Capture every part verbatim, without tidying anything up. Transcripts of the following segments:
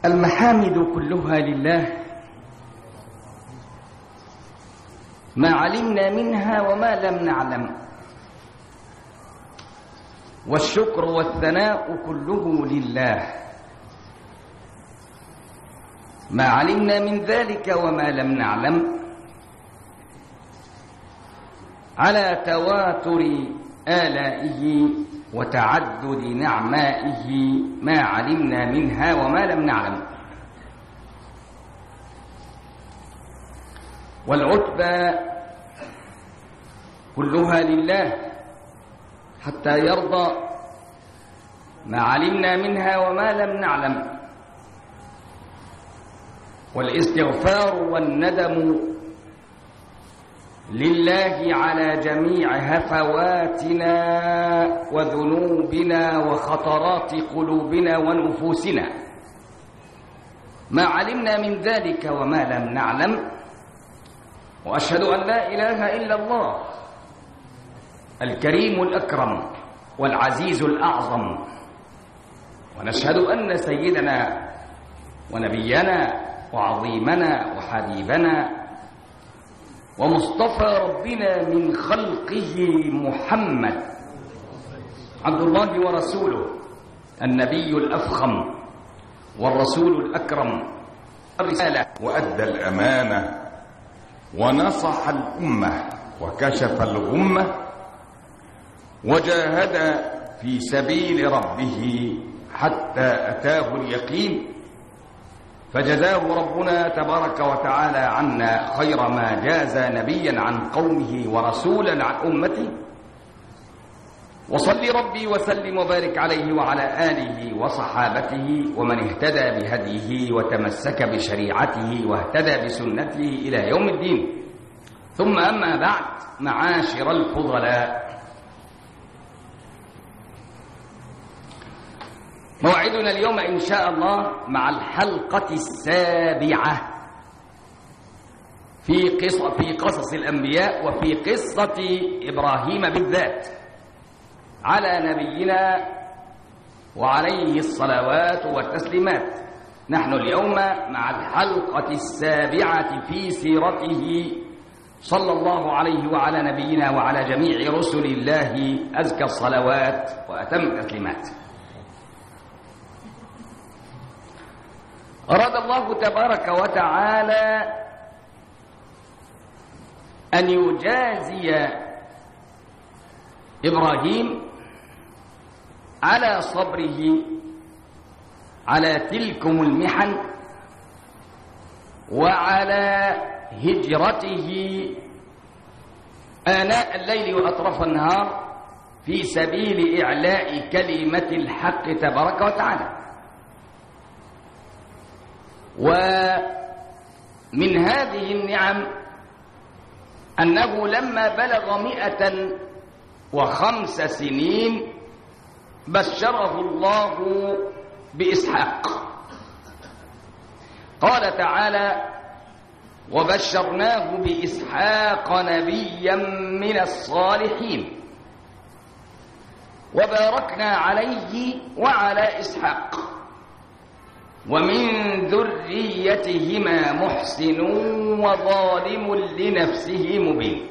المحامد كلها لله ما علمنا منها وما لم نعلم، والشكر والثناء كله لله ما علمنا من ذلك وما لم نعلم، على تواتر آلائه وتعدد نعمائه ما علمنا منها وما لم نعلم. والعتبى كلها لله حتى يرضى ما علمنا منها وما لم نعلم. والاستغفار والندم لله على جميع هفواتنا وذنوبنا وخطرات قلوبنا ونفوسنا ما علمنا من ذلك وما لم نعلم. وأشهد أن لا إله إلا الله الكريم الأكرم والعزيز الأعظم، ونشهد أن سيدنا ونبينا وعظيمنا وحبيبنا ومصطفى ربنا من خلقه محمد عبد الله ورسوله النبي الأفخم والرسول الأكرم الرسالة وأدى الأمانة ونصح الأمة وكشف الغمة وجاهد في سبيل ربه حتى أتاه اليقين، فجزاه ربنا تبارك وتعالى عنا خير ما جاز نبيا عن قومه ورسولا عن أمته. وصل ربي وسلم وبارك عليه وعلى آله وصحابته ومن اهتدى بهديه وتمسك بشريعته واهتدى بسنته إلى يوم الدين. ثم أما بعد، معاشر الفضلاء، موعدنا اليوم إن شاء الله مع الحلقة السابعة في قصة في قصص الأنبياء وفي قصة إبراهيم بالذات على نبينا وعليه الصلوات والتسليمات. نحن اليوم مع الحلقة السابعة في سيرته صلى الله عليه وعلى نبينا وعلى جميع رسل الله أزكى الصلوات وأتم التسليمات. أراد الله تبارك وتعالى أن يجازي إبراهيم على صبره على تلكم المحن وعلى هجرته آناء الليل وأطراف النهار في سبيل إعلاء كلمة الحق تبارك وتعالى. ومن هذه النعم أنه لما بلغ مئة وخمس سنين بشره الله بإسحاق. قال تعالى: وبشرناه بإسحاق نبيا من الصالحين وباركنا عليه وعلى إسحاق ومن ذريتهما محسن وظالم لنفسه مبين.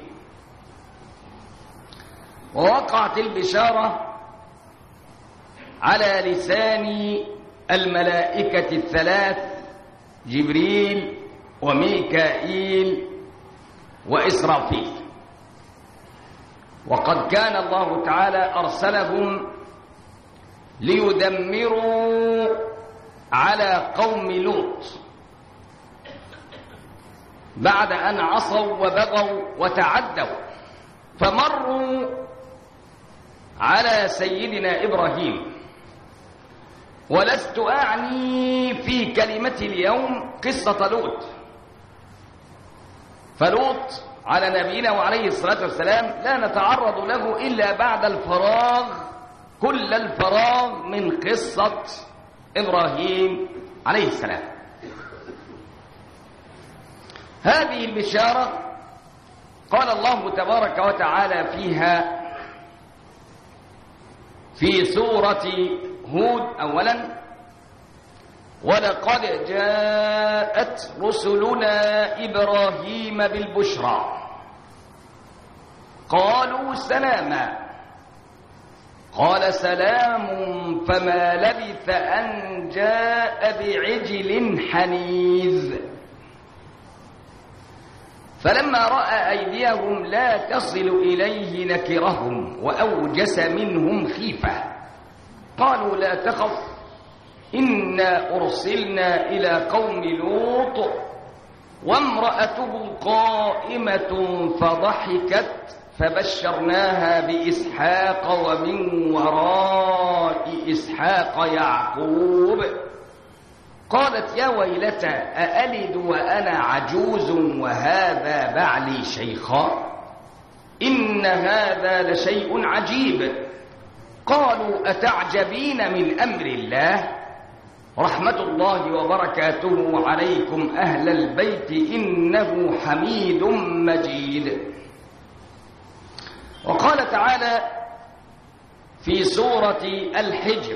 ووقعت البشارة على لسان الملائكة الثلاث جبريل وميكائيل وإسرافيل، وقد كان الله تعالى أرسلهم ليدمروا على قوم لوط بعد أن عصوا وبغوا وتعدوا، فمروا على سيدنا إبراهيم. ولست أعني في كلمتي اليوم قصة لوط، فلوط على نبينا وعليه الصلاة والسلام لا نتعرض له إلا بعد الفراغ، كل الفراغ من قصة إبراهيم عليه السلام. هذه البشارة قال الله تبارك وتعالى فيها في سورة هود أولا: ولقد جاءت رسلنا إبراهيم بالبشرى قالوا سلاما قال سلام فما لبث أن جاء بعجل حنيذ فلما رأى أيديهم لا تصل إليه نكرهم وأوجس منهم خيفة قالوا لا تخف إنا أرسلنا إلى قوم لوط وامرأته قائمة فضحكت فبشرناها بإسحاق ومن وراء إسحاق يعقوب قالت يا ويلتى أألد وأنا عجوز وهذا بعلي شيخا إن هذا لشيء عجيب قالوا أتعجبين من أمر الله رحمة الله وبركاته عليكم أهل البيت إنه حميد مجيد. وقال تعالى في سورة الحجر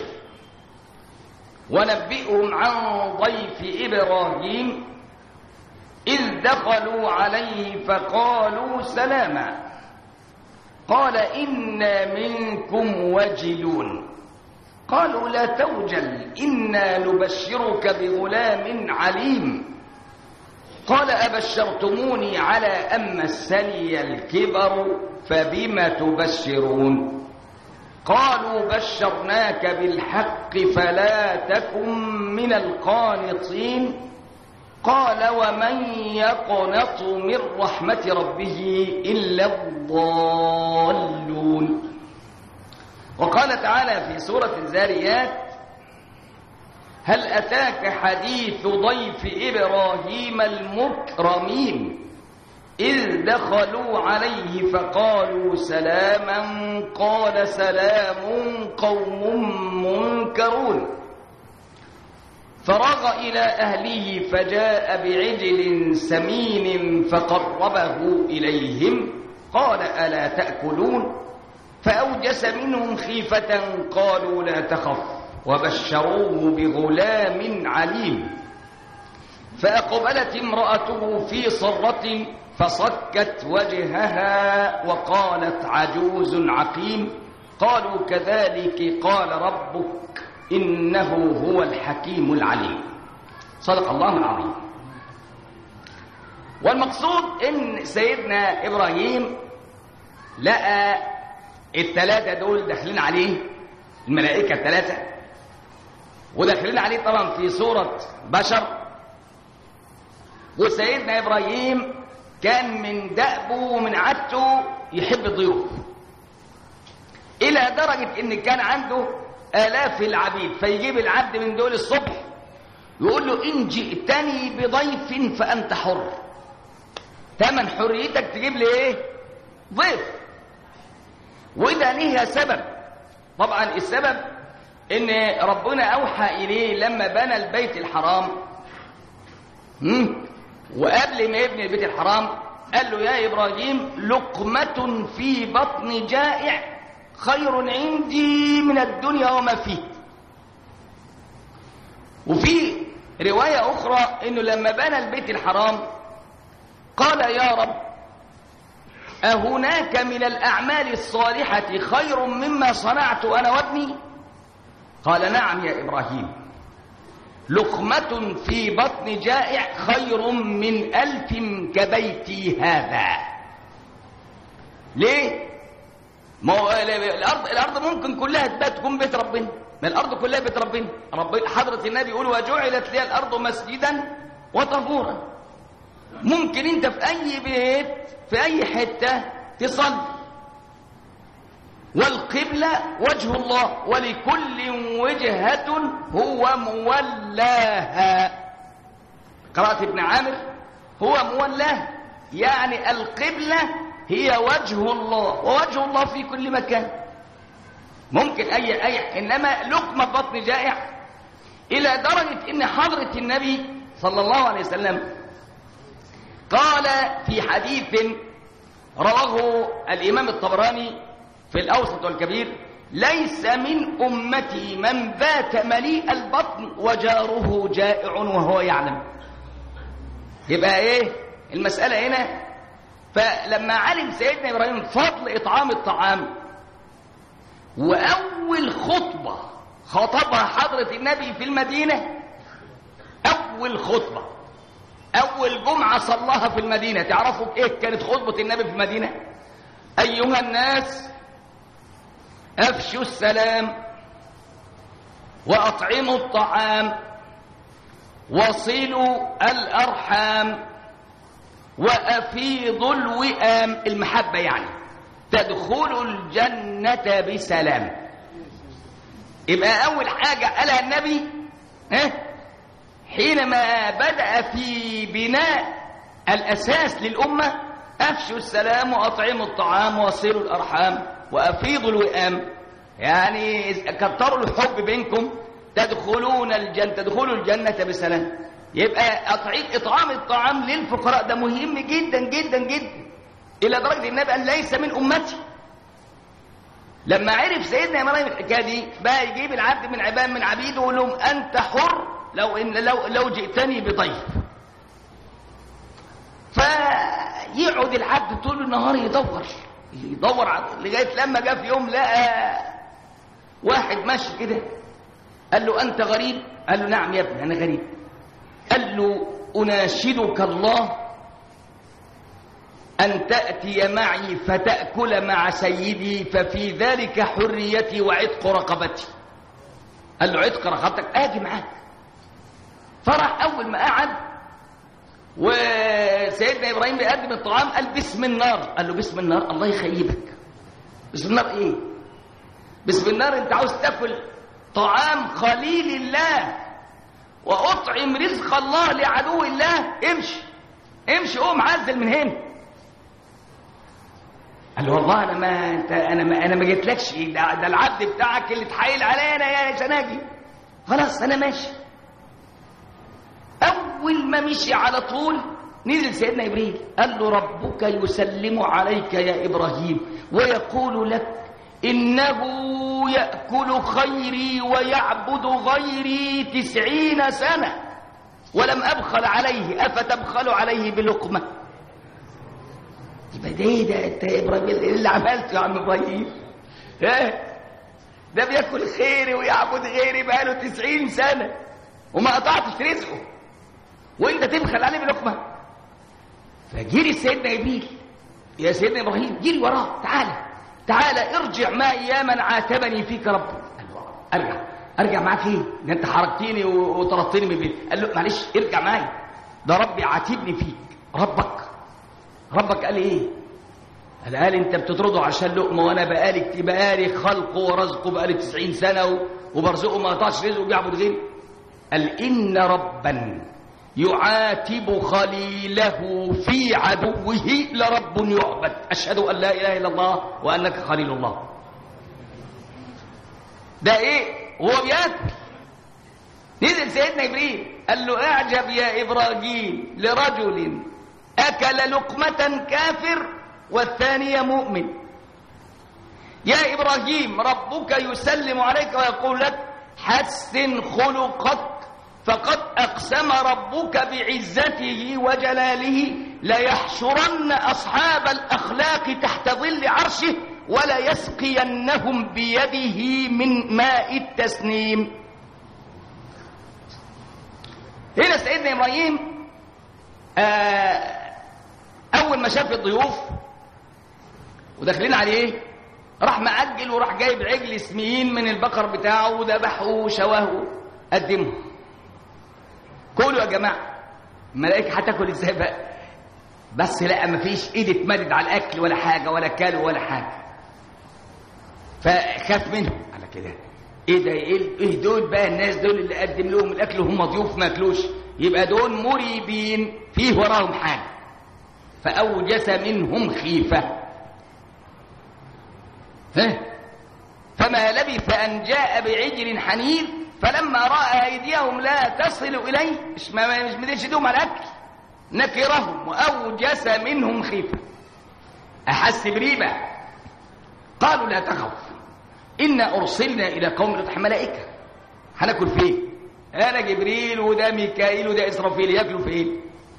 ونبئهم عن ضيف إبراهيم إذ دخلوا عليه فقالوا سلاما قال إنا منكم وجلون قالوا لا توجل إنا نبشرك بغلام عليم قال أبشرتموني على أن مسني الكبر فبم تبشرون قالوا بشرناك بالحق فلا تكن من القانطين قال ومن يقنط من رحمة ربه إلا الضالون. وقال تعالى في سورة الذاريات هل أتاك حديث ضيف إبراهيم المكرمين إذ دخلوا عليه فقالوا سلاما قال سلام قوم منكرون فراغ إلى أهله فجاء بعجل سمين فقربه إليهم قال ألا تأكلون فأوجس منهم خيفة قالوا لا تخف وبشروه بغلام عليم فأقبلت امرأته في صرة فصكت وجهها وقالت عجوز عقيم قالوا كذلك قال ربك إنه هو الحكيم العليم. صدق الله العظيم. والمقصود إن سيدنا إبراهيم لقى الثلاثة دول داخلين عليه الملائكة الثلاثة وداخلين عليه طبعا في صورة بشر وسيدنا إبراهيم كان من دأبه ومن عادته يحب الضيوف إلى درجة إن كان عنده آلاف العبيد فيجيب العبد من دول الصبح يقول له إن جئتني بضيف فأنت حر تمن حريتك تجيب لي إيه؟ ضيف. وده ليها سبب. طبعا السبب إن ربنا أوحى إليه لما بنى البيت الحرام وقبل ما يبني البيت الحرام قال له يا إبراهيم لقمة في بطن جائع خير عندي من الدنيا وما فيه. وفي رواية أخرى إنه لما بنى البيت الحرام قال يا رب أهناك من الأعمال الصالحة خير مما صنعت أنا وابني؟ قال نعم يا إبراهيم لقمة في بطن جائع خير من ألف كبيتي هذا. ليه؟ ما هو الأرض الأرض ممكن كلها تكون بيت ربنا، ما الأرض كلها بيت ربنا. رب حضرة النبي يقول وجعلت لي الأرض مسجدا وطهورا. ممكن أنت في أي بيت في أي حتة تصلي والقبلة وجه الله ولكل وجهة هو مولاها. قرأت ابن عامر هو مولاها يعني القبلة هي وجه الله ووجه الله في كل مكان. ممكن أي أي إنما لقمة بطن جائع إلى درجة إن حضرة النبي صلى الله عليه وسلم قال في حديث رواه الإمام الطبراني في الأوسط والكبير ليس من أمتي من بات مليء البطن وجاره جائع وهو يعلم. يبقى ايه المسألة هنا؟ فلما علم سيدنا إبراهيم فضل إطعام الطعام، وأول خطبة خطبها حضرة النبي في المدينة، أول خطبة أول جمعة صلاها في المدينة، تعرفوا إيه كانت خطبة النبي في المدينة؟ أيها الناس أفشوا السلام وأطعموا الطعام وصلوا الأرحام وأفيضوا الوئام، المحبة يعني، تدخلوا الجنة بسلام. يبقى أول حاجة قالها النبي ها حينما بدأ في بناء الأساس للأمة: أفشوا السلام وأطعموا الطعام وصلوا الأرحام وأفيضوا الوئام، يعني كتروا الحب بينكم تدخلون الجنة تدخلوا الجنة بسلام. يبقى إطعام الطعام للفقراء ده مهم جدا جدا جدا، إلى درجة النبي قال ليس من أمتي. لما عرف سيدنا إبراهيم الحكاية دي بقى يجيب العبد من عباد من عبيده ويقول لهم: أنت حر لو إن لو لو جئتني بضيف. فيقعد العبد طول النهار يدور يدور لغاية لما جاء في يوم لقى واحد ماشي كده، قال له: أنت غريب؟ قال له: نعم يا ابني أنا غريب. قال له: أناشدك الله أن تأتي معي فتأكل مع سيدي، ففي ذلك حريتي وعتق رقبتي. قال له: عتق رقبتك؟ آجي معاك. فرح. أول ما قعد وسيدنا إبراهيم بيقدم الطعام قال: بسم النار. قال له: بسم النار؟ الله يخيبك، بسم النار إيه؟ بسم النار أنت عاوز تاكل طعام خليل الله وأطعم رزق الله لعدو الله؟ امشي امشي قوم عزل من هنا. قال له: والله انا ما انت انا ما انا ما جيتلكش، ده, ده العبد بتاعك اللي اتحايل عليا انا يا سناجي. خلاص انا ماشي. اول ما مشي على طول نزل سيدنا ابراهيم قال له: ربك يسلم عليك يا ابراهيم ويقول لك انه ياكل خيري ويعبد غيري تسعين سنه ولم ابخل عليه، افتبخل عليه بلقمه؟ يبقى ده ايه ده انت يا ابراهيم اللي عملته يا عم ابراهيم؟ ايه ده بياكل خيري ويعبد غيري بقاله تسعين سنه وما قطعتش رزقه وانت تبخل عليه بلقمه؟ فجري سيدنا ابراهيم يا سيدنا ابراهيم جري وراه: تعالى تعالى ارجع معي يا من عاتبني فيك ربي. قال له: ارجع ارجع معاك ايه؟ ده انت حركتني وطردتني من البيت. قال له: معلش ارجع معي، ده ربي عاتبني فيك. ربك ربك قال ايه؟ قال قال انت بتطرده عشان لقمه وانا بقالي بقالي خلقه ورزقه بقالي تسعين سنه وبرزقه ما قطعش رزقه وبيعبد غيري. قال: ان ربا يعاتب خليله في عدوه لرب يعبد، اشهد ان لا اله الا الله وانك خليل الله. ده ايه وهو بياكل؟ نزل سيدنا ابراهيم قال له: اعجب يا ابراهيم لرجل اكل لقمه كافر والثانيه مؤمن. يا ابراهيم ربك يسلم عليك ويقول لك: حسن خلقك، فقد أقسم ربك بعزته وجلاله ليحشرن أصحاب الأخلاق تحت ظل عرشه ولا يسقينهم بيده من ماء التسنيم. هنا سيدنا إبراهيم أول ما شاف الضيوف وداخلين عليه راح مأجل وراح جايب عجل سمين من البقر بتاعه وذبحه وشواه قدمه: كلوا يا جماعه. الملائكه هتاكل ازاي بقى؟ بس لا مفيش ايد اتمدد على الاكل ولا حاجه ولا كلوا ولا حاجه. فخاف منهم على كده. ايه ده؟ ايه دول بقى الناس دول اللي قدم لهم الاكل وهم ضيوف ما اكلوش؟ يبقى دول مريبين فيه وراهم حاجه. فاوجس منهم خيفه. ها فما لبث ان جاء بعجل حنيذ فلما راى ايديهم لا تصل اليه، مش مش مديش ايدهم على الاكل، نكرهم واوجس منهم خيفه، احس بريبه. قالوا: لا تخف إنا أرسلنا إلى قوم لوط ملائكة، هناكل فين؟ أنا جبريل وده ميكائيل وده إسرافيل، ياكلوا فين؟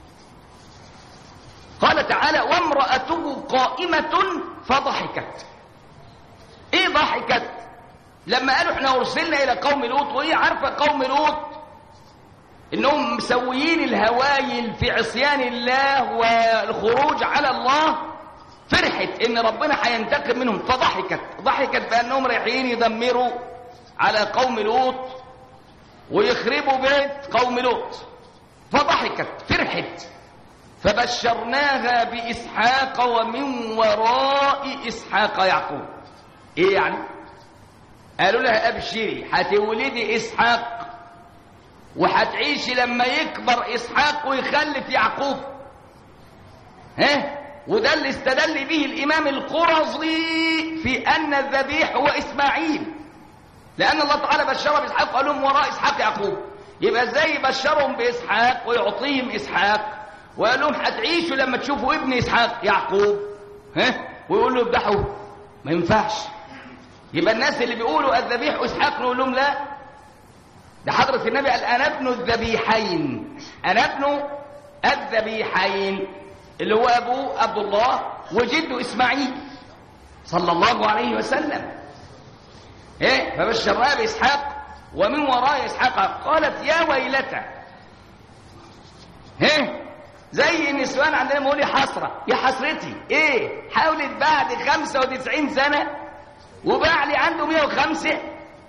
قال تعالى وامرأته قائمة فضحكت. إيه ضحكت؟ لما قالوا إحنا أرسلنا إلى قوم لوط، وهي عارفة قوم لوط إنهم مسويين الهوايل في عصيان الله والخروج على الله، فرحت إن ربنا هينتقم منهم فضحكت. ضحكت بأنهم رايحين يدمروا على قوم لوط ويخربوا بيت قوم لوط، فضحكت فرحت. فبشرناها بإسحاق ومن وراء إسحاق يعقوب. إيه يعني؟ قالوا لها أبشري هتولدي إسحاق وهتعيشي لما يكبر إسحاق ويخلف يعقوب. ها؟ وده اللي استدل به الإمام القرظي في أن الذبيح هو إسماعيل، لأن الله تعالى بشر بإسحاق وقال لهم وراء إسحاق يعقوب. يبقى إزاي بشرهم بإسحاق ويعطيهم إسحاق وقال لهم هتعيشوا لما تشوفوا ابن إسحاق يعقوب؟ ها؟ ويقول له اذبحوا؟ ما ينفعش. يبقى الناس اللي بيقولوا الذبيح إسحاق نقول لهم لا، ده حضرة النبي قال أنا ابن الذبيحين، أنا ابن الذبيحين اللي هو أبوه عبد الله وجده إسماعيل صلى الله عليه وسلم. إيه؟ فبشرناه بإسحاق ومن وراء إسحاق. قالت يا ويلتى. إيه؟ زي النسوان عندنا بيقولوا يا حسرة، يا حسرتي. إيه؟ حاولت بعد خمسة وتسعين سنة وبعلي عنده مئة وخمسة،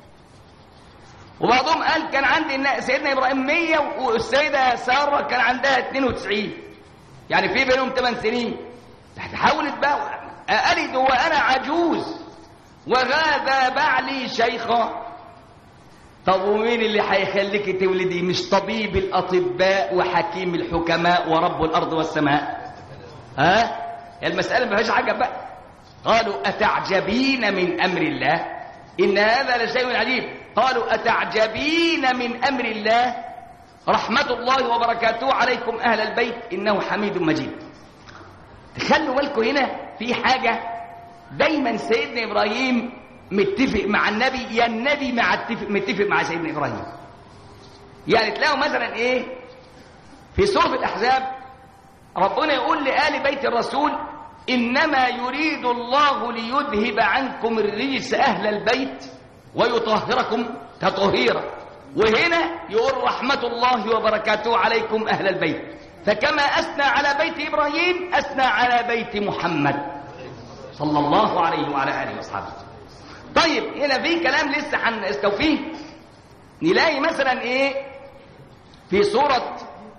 وبعضهم قال كان عندي سيدنا إبراهيم مية والسيدة سارة كان عندها اثنين وتسعين، يعني في بينهم ثمان سنين. حاولت بقى ألد وأنا عجوز وغاب بعلي شيخا. طب ومين اللي هيخليك تولدي؟ مش طبيب الأطباء وحكيم الحكماء ورب الأرض والسماء؟ ها؟ المسألة ما فيهاش حاجة بقى. قالوا أتعجبين من أمر الله إن هذا لشيء عجيب. قالوا أتعجبين من أمر الله رحمة الله وبركاته عليكم أهل البيت إنه حميد مجيد. تخلوا بالكم هنا في حاجة، دايما سيدنا إبراهيم متفق مع النبي، يا النبي مع التفق متفق مع سيدنا إبراهيم. يعني تلاقوا مثلا إيه في سورة الأحزاب ربنا يقول لآل بيت الرسول إنما يريد الله ليذهب عنكم الرجس أهل البيت ويطهركم تطهيرا. وهنا يقول رحمة الله وبركاته عليكم أهل البيت. فكما أثنى على بيت إبراهيم أثنى على بيت محمد صلى الله عليه وعلى آله وصحبه. طيب هنا في كلام لسه هنستوفيه. نلاقي مثلا إيه في سورة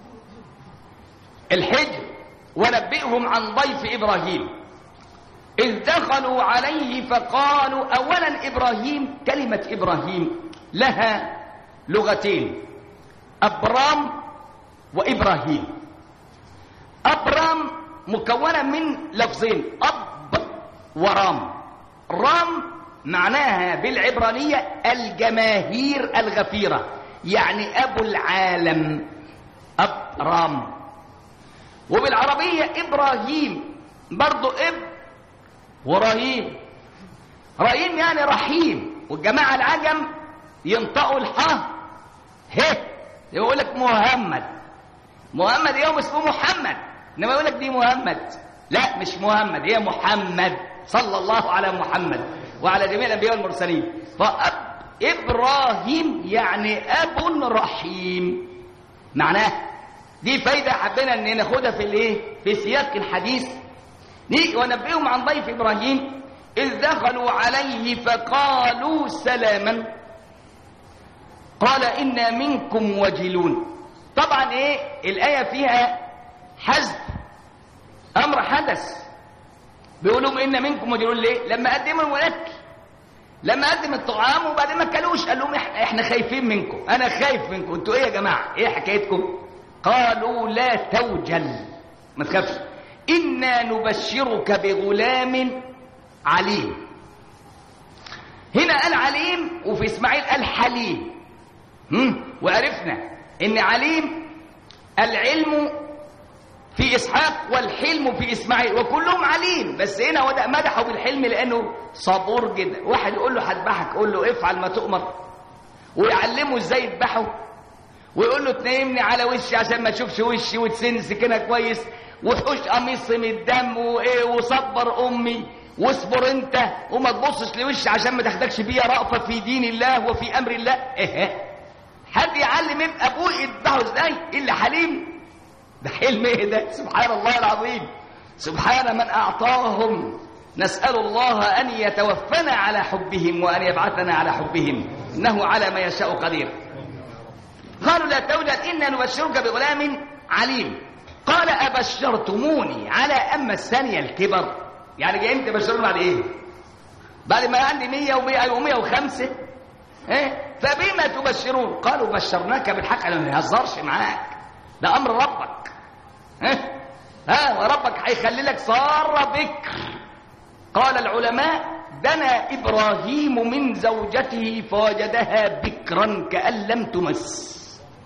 الحجر ونبئهم عن ضيف إبراهيم إذ دخلوا عليه فقالوا. أولا إبراهيم، كلمة إبراهيم لها لغتين، أبرام وإبراهيم. أبرام مكونة من لفظين أب ورام. رام معناها بالعبرانية الجماهير الغفيرة، يعني أبو العالم، أبرام. وبالعربية إبراهيم برضو إب ورهيم. رهيم يعني رحيم، والجماعة العجم ينطقوا الحاء ه، يقول لك محمد. محمد يوم اسمه محمد، انما يقول لك دي محمد. لا مش محمد، هي محمد صلى الله على محمد وعلى جميع الانبياء والمرسلين. فأب ابراهيم يعني اب رحيم معناه. دي فايده حبينا ان ناخدها في الايه في سياق الحديث. نيجي ونبئهم عن ضيف ابراهيم اذ دخلوا عليه فقالوا سلاما قال انا منكم وجلون. طبعا ايه الايه فيها حذف امر حدث. بيقولوا ان منكم وجلون ليه؟ لما قدموا الولاك، لما قدم الطعام وبعدين ما كلوش قال لهم احنا خايفين منكم، انا خايف منكم. انتوا ايه يا جماعه؟ ايه حكايتكم؟ قالوا لا توجل، ما تخافش، انا نبشرك بغلام عليم. هنا قال عليم وفي اسماعيل قال حليم. هم؟ وعرفنا ان عليم العلم في إسحاق والحلم في إسماعيل، وكلهم عليم. بس هنا مدحوا بالحلم لأنه صبور جدا. واحد يقول له هذبحك، يقول له افعل ما تؤمر، ويعلمه ازاي يذبحه، ويقول له تنيمني على وشي عشان ما تشوفش وشي وتسن سكينه كويس، وحوش قميصي من الدم، وايه، وصبر امي، واصبر انت، وما تبصش لوشي عشان ما تاخدكش بيا رأفة في دين الله وفي امر الله. ايه حد يعلم ابن ابوه يذبحه ازاي الا حليم؟ ده حلم ايه ده؟ سبحان الله العظيم، سبحان من اعطاهم. نسأل الله ان يتوفنا على حبهم وان يبعثنا على حبهم، انه على ما يشاء قدير. قالوا لا توجد إنا نبشرك بغلام عليم. قال أبشرتموني على أما الثانية الكبر؟ يعني جايين تبشرون بعد إيه؟ بعد ما عندي مية ومية ومية وخمسة. إيه؟ فبما تبشرون؟ قالوا بشرناك بالحق. أنا ما يهزرش معاك، ده أمر ربك. إيه؟ ها وربك هيخلي لك صار بكر. قال العلماء دنا إبراهيم من زوجته فوجدها بكرا كأن لم تمس.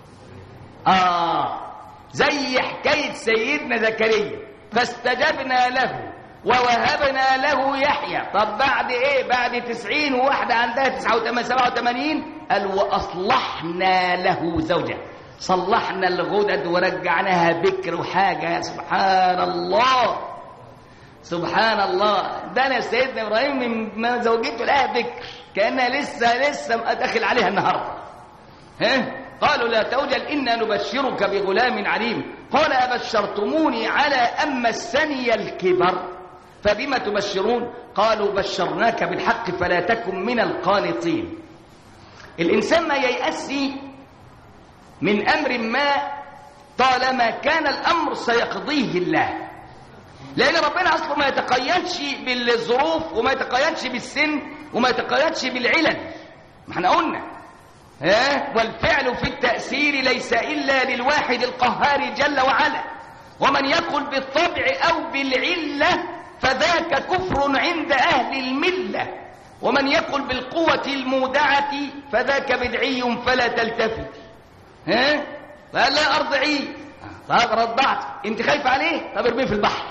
آه زي حكاية سيدنا زكريا، فاستجبنا له ووهبنا له يحيى. طب بعد ايه؟ بعد تسعين وواحدة عندها تسعة وثمانين سبعة وثمانين، قال وأصلحنا له زوجة، صلحنا الغدد ورجعناها بكر وحاجة. سبحان الله سبحان الله. ده أنا سيدنا إبراهيم من زوجته لها بكر كأنها لسه لسه داخل عليها النهارده. ها؟ قالوا لا توجل إنا نبشرك بغلام عليم. قال أبشرتموني على أما السني الكبر؟ فبما تبشرون؟ قالوا بشرناك بالحق فلا تكن من القانطين. الإنسان ما ييأسي من أمر ما طالما كان الأمر سيقضيه الله، لأن ربنا أصلا ما يتقيدش بالظروف وما يتقيدش بالسن وما يتقيدش بالعلل. ما احنا قلنا ها والفعل في التأثير ليس إلا للواحد القهار جل وعلا، ومن يقل بالطبع أو بالعلة فذاك كفر عند أهل الملة، ومن يقل بالقوة المودعة فذاك بدعي فلا تلتفت. ها فقال لا أرضعيه. طب رضعت، انت خايف عليه، طب ارميه في البحر.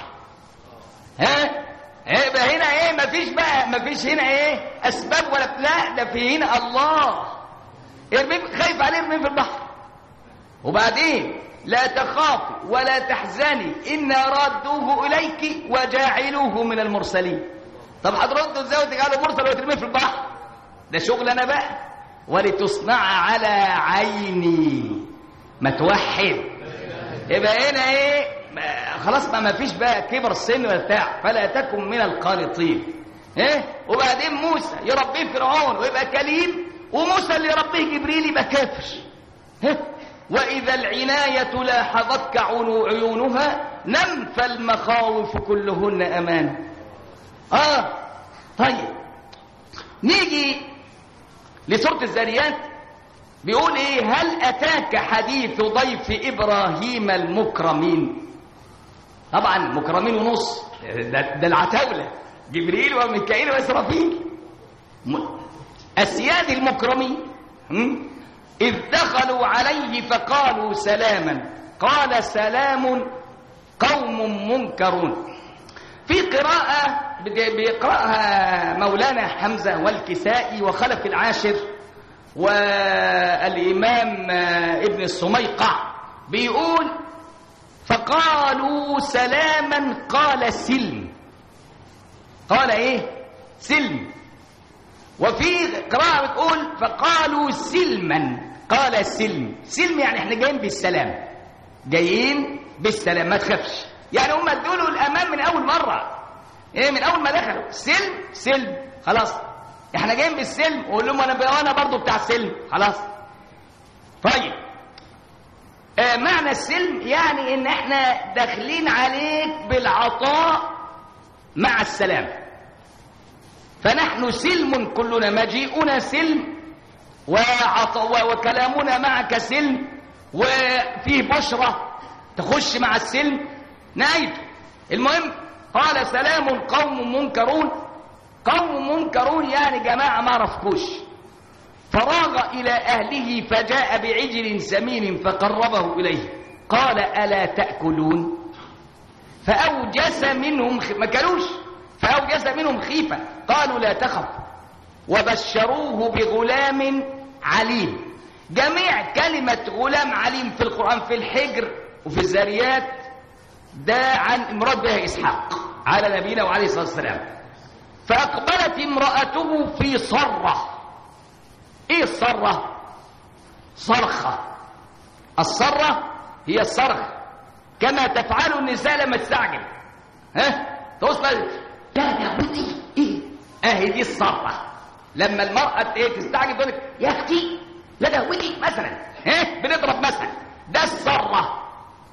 ها يبقى هنا ايه؟ مفيش بقى مفيش هنا ايه اسباب ولا لا، ده في هنا الله. ارميه، خايف عليه، ارميه في البحر. وبعدين لا تخافي ولا تحزني إنا رادوه إليك وجاعلوه من المرسلين. طب هترده ازاي وتجعله مرسل وترميه في البحر؟ ده شغل انا بقى. ولتصنع على عيني. ما توحد. يبقى هنا ايه؟ خلاص ما ما فيش بقى كبر السن ولا بتاع، فلا تكن من القانطين. ايه؟ وبعدين موسى يربيه فرعون ويبقى كليم، وموسى اللي يربيه جبريل يبقى كافر. ايه؟ وإذا العناية لاحظتك عيونها نم فالمخاوف كلهن أمان. آه طيب نيجي لسورة الذاريات، بيقول إيه؟ هل أتاك حديث ضيف إبراهيم المكرمين؟ طبعا مكرمين ونص، ده, ده العتاولة جبريل وميكائيل وإسرافيل. السياد المكرمين إذ دخلوا عليه فقالوا سلاما قال سلام قوم منكرون. في قراءة بيقرأها مولانا حمزة والكسائي وخلف العاشر والإمام ابن السميقع، بيقول فقالوا سلاما قال سلم. قال ايه؟ سلم. وفي قراءة بتقول فقالوا سلما قال سلم. سلم يعني احنا جايين بالسلام، جايين بالسلام ما تخافش. يعني هم ادوا له الامان من اول مره، ايه من اول ما دخلوا سلم سلم خلاص احنا جايين بالسلم. وقول لهم انا انا برضه بتاع السلم خلاص. طيب آه معنى السلم يعني ان احنا داخلين عليك بالعطاء مع السلام، فنحن سلم كلنا، مجيئنا سلم وعطاء وكلامنا معك سلم، وفيه بشرة تخش مع السلم نايته. المهم قال سلام قوم منكرون. قوم منكرون يعني جماعة ما رفقوش. فراغ إلى أهله فجاء بعجل سمين فقربه إليه قال ألا تأكلون؟ فأوجس منهم خ... ما كانوش فأوجس منهم خيفة، قالوا لا تخف، وبشروه بغلام عليم. جميع كلمة غلام عليم في القرآن في الحجر وفي الذاريات ده عن مراد بها إسحاق على نبينا وعليه الصلاة والسلام. فأقبلت امرأته في صرة. إيه الصرة؟ صرخة. الصرة هي الصرخ كما تفعل النساء لما تستعجل، ها توصل لا يا بنتي ايه اهي دي الصرة. لما المرأة ايه تستعجل تقول لك يا اختي لا ده ودي مثلا، ها بنضرب مثلا، ده الصرة.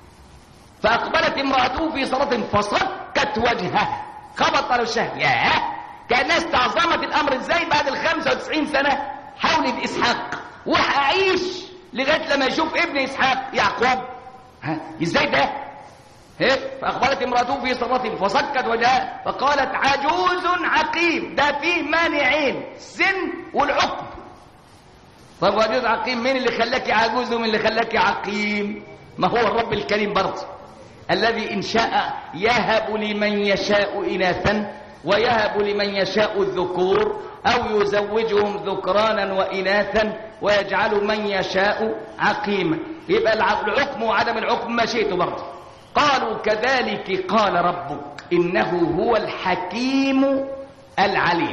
فأقبلت امرأته في صرة فصكت وجهها، خبط على وجهها. ياه كان استعظمت الامر ازاي بعد ال خمسة وتسعين سنة حولد اسحاق، وهعيش لغايه لما يشوف ابن اسحاق يعقوب، ها ازاي ده؟ هيك فاقبلت امراته في صرة فصكت وجهها فقالت عجوز عقيم. ده فيه مانعين، سن والعقم. طب عجوز عقيم، مين اللي خلاكي عجوز ومين اللي خلاكي عقيم؟ ما هو الرب الكريم برضه الذي ان شاء يهب لمن يشاء اناثا ويهب لمن يشاء الذكور أو يزوجهم ذكرانا وإناثا ويجعل من يشاء عقيما. يبقى العقم وعدم العقم مشيته برضه. قالوا كذلك قال ربك إنه هو الحكيم العليم.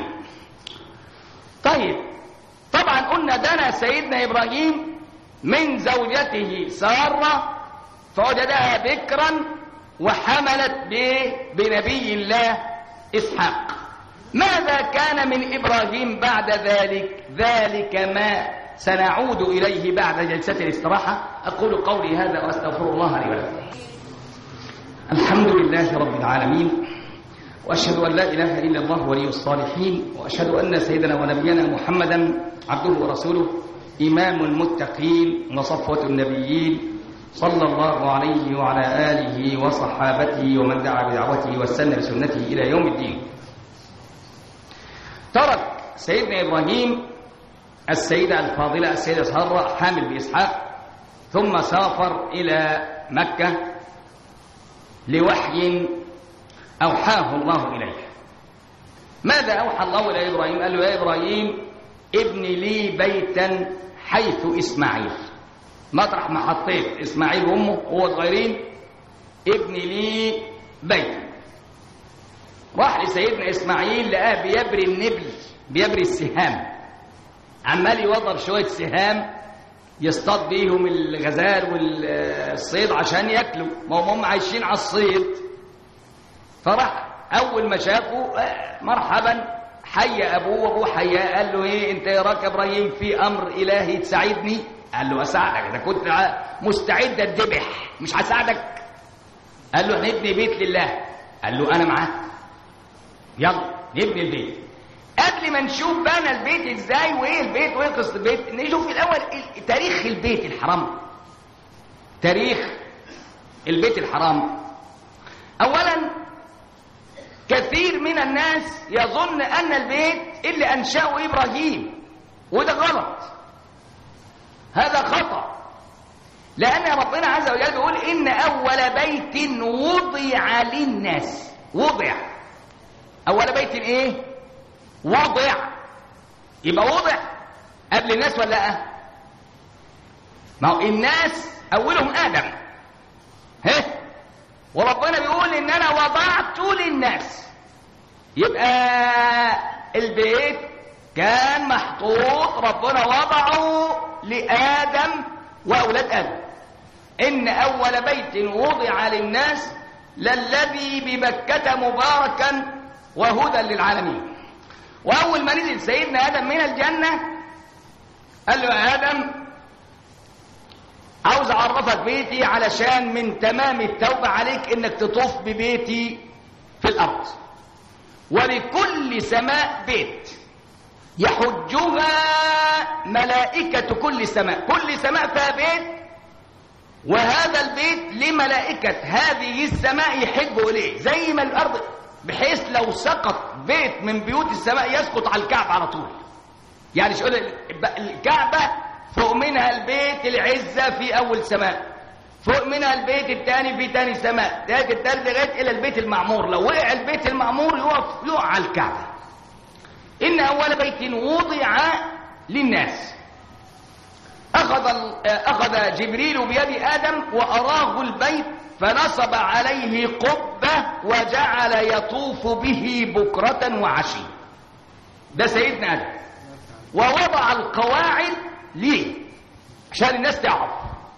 طيب طبعا قلنا دنا سيدنا إبراهيم من زوجته سارة فوجدها بكرا وحملت بنبي الله إسحاق. ماذا كان من إبراهيم بعد ذلك؟ ذلك ما سنعود إليه بعد جلسة الاستراحة. أقول قولي هذا وأستغفر الله لي ولكم. الحمد لله رب العالمين، وأشهد أن لا إله إلا الله ولي الصالحين، وأشهد أن سيدنا ونبينا محمدا عبده ورسوله إمام المتقين وصفوة النبيين صلى الله عليه وعلى آله وصحابته ومن دعا بدعوته واستنى بسنته إلى يوم الدين. ترك سيدنا إبراهيم السيدة الفاضلة السيدة سارة حامل بإسحاق، ثم سافر إلى مكة لوحي أوحاه الله إليه. ماذا أوحى الله إلى إبراهيم؟ قال له يا إبراهيم ابن لي بيتا حيث إسماعيل، مطرح ما حطيت إسماعيل وأمه وهو صغيرين ابن لي بيتا. راح لسيدنا إسماعيل لقاه بيبري النبل، بيبري السهام، عمال يوضر شوية سهام يصطاد بيهم الغزال والصيد عشان ياكلوا، ما هم عايشين على الصيد. فراح أول ما شافه مرحبا حي أبوه، وأبوه حياه. قال له إيه أنت يا راك إبراهيم في أمر إلهي تساعدني؟ قال له أساعدك، إذا كنت مستعد أتذبح مش هساعدك. قال له هنبني بيت لله. قال له أنا معاك، يلا نبني البيت. قبل ما نشوف بنى البيت ازاي وايه البيت وايه قصه البيت، نشوف الاول تاريخ البيت الحرام. تاريخ البيت الحرام. اولا كثير من الناس يظن ان البيت اللي انشاه ابراهيم، وده غلط، هذا خطأ. لان ربنا عز وجل بيقول ان اول بيت وضع للناس. وضع اول بيت ايه؟ وضع. يبقى وضع قبل الناس ولا لا؟ ما هو الناس اولهم ادم، ها، وربنا بيقول ان انا وضعت للناس. يبقى البيت كان محطوط، ربنا وضعه لادم واولاد ادم. ان اول بيت وضع للناس للذي بمكة مباركا وهدى للعالمين. وأول ما نزل سيدنا آدم من الجنة قال له يا آدم عاوز أعرفك بيتي علشان من تمام التوبة عليك إنك تطوف ببيتي في الأرض. ولكل سماء بيت يحجها ملائكة كل سماء، كل سماء فيها بيت، وهذا البيت لملائكة هذه السماء يحجوا إليه زي ما الأرض، بحيث لو سقط بيت من بيوت السماء يسقط على الكعبة على طول. يعني شو الكعبة فوق منها البيت العزة في أول سماء، فوق منها البيت الثاني في ثاني سماء، تالت الثالث لغايه الى البيت المعمور. لو وقع البيت المعمور يقف يقع على الكعبه. ان اول بيت وضع للناس اخذ اخذ جبريل بيد ادم واراه البيت فنصب عليه قبه وجعل يطوف به بكره وعشي. ده سيدنا ادم، ووضع القواعد ليه عشان الناس تعرف.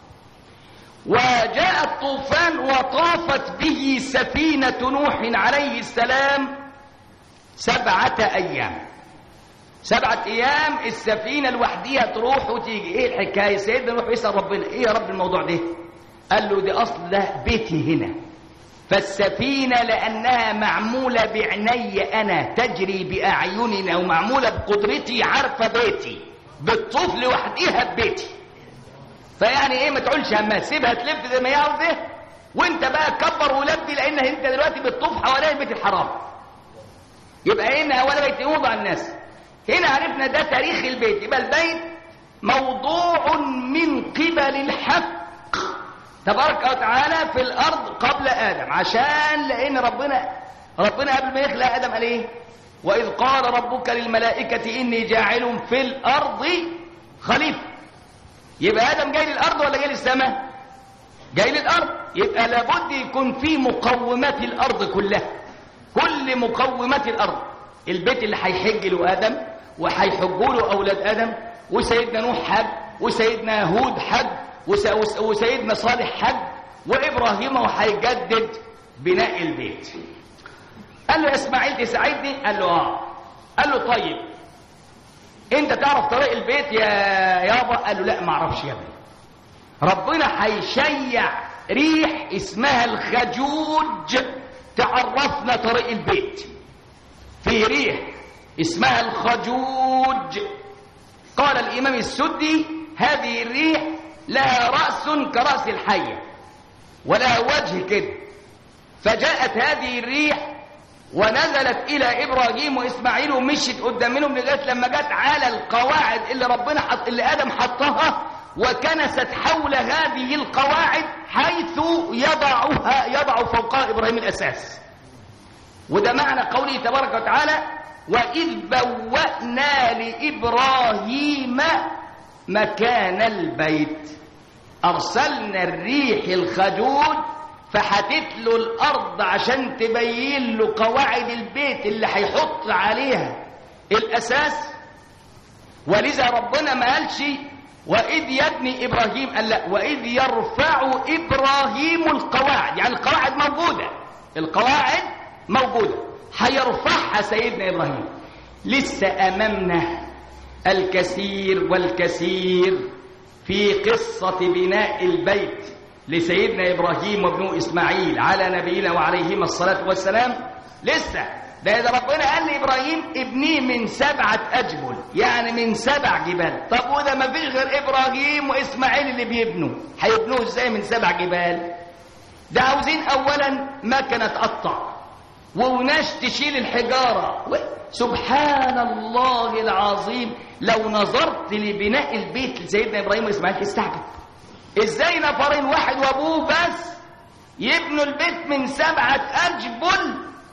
وجاء الطوفان وطافت به سفينة نوح عليه السلام سبعة أيام. سبعة أيام السفينة لوحديها تروح وتيجي. إيه الحكاية؟ سيدنا نوح يسأل ربنا إيه يا رب الموضوع ده؟ قال له دي أصل ده بيتي هنا، فالسفينة لأنها معمولة بعناية أنا تجري بأعيننا ومعمولة بقدرتي عارفة بيتي بتطوف لوحديها ببيتي. فيعني ايه ما تقولش همها، سيبها تلف زي ما هي عاوزه وانت بقى كبر ولبي، لان انت دلوقتي بتطوف حوالين البيت الحرام. يبقى هنا ولا بيت يوضع الناس. هنا عرفنا ده تاريخ البيت. يبقى البيت موضوع من قبل الحق تبارك وتعالى في الارض قبل ادم، عشان لان ربنا ربنا قبل ما يخلق ادم قال ايه؟ واذ قال ربك للملائكه اني جاعل في الارض خليفه. يبقى ادم جاي للارض ولا جاي للسماء؟ جاي للارض. يبقى لابد يكون في مقومات الارض كلها، كل مقومات الارض. البيت اللي هيحج له ادم وهيحجوا له اولاد ادم، وسيدنا نوح حج، وسيدنا هود حج، وسيدنا صالح حج، وابراهيم وهيجدد بناء البيت. قال له اسماعيل تساعدني؟ قال له اه. قال له طيب انت تعرف طريق البيت يا يابا؟ قال له لا ما اعرفش يا ابني. ربنا هيشيع ريح اسمها الخجوج تعرفنا طريق البيت. في ريح اسمها الخجوج. قال الامام السدي هذه الريح لها راس كراس الحيه ولها وجه كده، فجاءت هذه الريح ونزلت الى ابراهيم واسماعيل ومشيت قدام منهم لغايه لما جت على القواعد اللي ربنا حط اللي ادم حطها، وكنست حول هذه القواعد حيث يضعها يضع فوقها ابراهيم الاساس. وده معنى قوله تبارك وتعالى واذ بوأنا لابراهيم مكان البيت ارسلنا الريح الخجوج فحتت له الارض عشان تبين له قواعد البيت اللي هيحط عليها الاساس. ولذا ربنا ما قالش واذ يبني ابراهيم، قال لا واذ يرفع ابراهيم القواعد. يعني القواعد موجوده، القواعد موجوده هيرفعها سيدنا ابراهيم. لسه امامنا الكثير والكثير في قصه بناء البيت لسيدنا إبراهيم وابنه إسماعيل على نبينا وعليهما الصلاة والسلام. لسه ده إذا ربنا قال لإبراهيم ابنيه من سبعة أجبل، يعني من سبع جبال. طب وده ما فيش غير إبراهيم وإسماعيل اللي بيبنوا، هيبنوه إزاي من سبع جبال؟ ده عاوزين أولا مكنة تقطع وناس تشيل الحجارة. سبحان الله العظيم، لو نظرت لبناء البيت لسيدنا إبراهيم وإسماعيل تستعجب ازاي نفرين واحد وابوه بس يبنوا البيت من سبعة أجبل،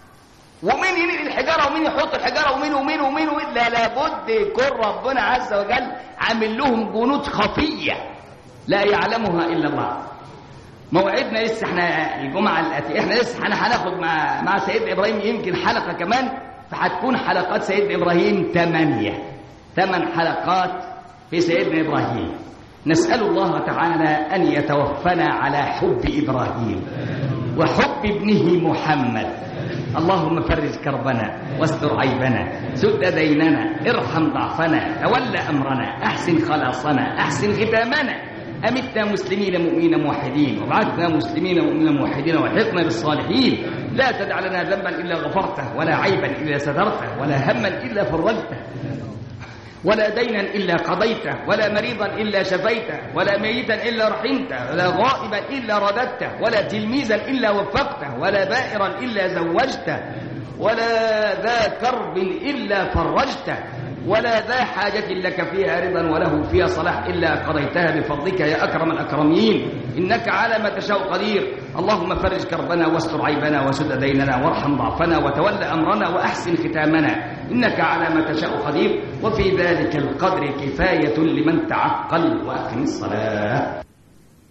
ومين ينقل الحجارة ومين يحط الحجارة ومين ومين ومين, ومين. لا لابد يكون ربنا عز وجل عامل لهم جنود خفية لا يعلمها إلا الله. موعدنا لسه احنا الجمعة الآتية، احنا لسه هناخد مع مع سيدنا إبراهيم يمكن حلقة كمان، فهتكون حلقات سيدنا إبراهيم ثمانية ثمان حلقات في سيدنا إبراهيم. نسأل الله تعالى أن يتوفنا على حب إبراهيم وحب ابنه محمد. اللهم فرج كربنا واستر عيبنا سد ديننا ارحم ضعفنا تول أمرنا أحسن خلاصنا أحسن ختامنا أمتنا مسلمين مؤمنين موحدين وابعثنا مسلمين مؤمنين موحدين والحقنا بالصالحين. لا تدع لنا ذنبا إلا غفرته ولا عيبا إلا سترته ولا هما إلا فرجته ولا دينا إلا قضيته ولا مريضا إلا شفيته ولا ميتا إلا رحمته ولا غائبا إلا رددته ولا تلميذا إلا وفقته ولا بائرا إلا زوجته ولا ذا كرب إلا فرجته ولا ذا حاجة لك فيها رضا وله فيها صلاح إلا قضيتها بفضلك يا أكرم الأكرمين، إنك على ما تشاء قدير. اللهم فرج كربنا واستر عيبنا وسد ديننا وارحم ضعفنا وتولى أمرنا وأحسن ختامنا، إنك على ما تشاء قدير. وفي ذلك القدر كفاية لمن تعقل. وأقم الصلاة.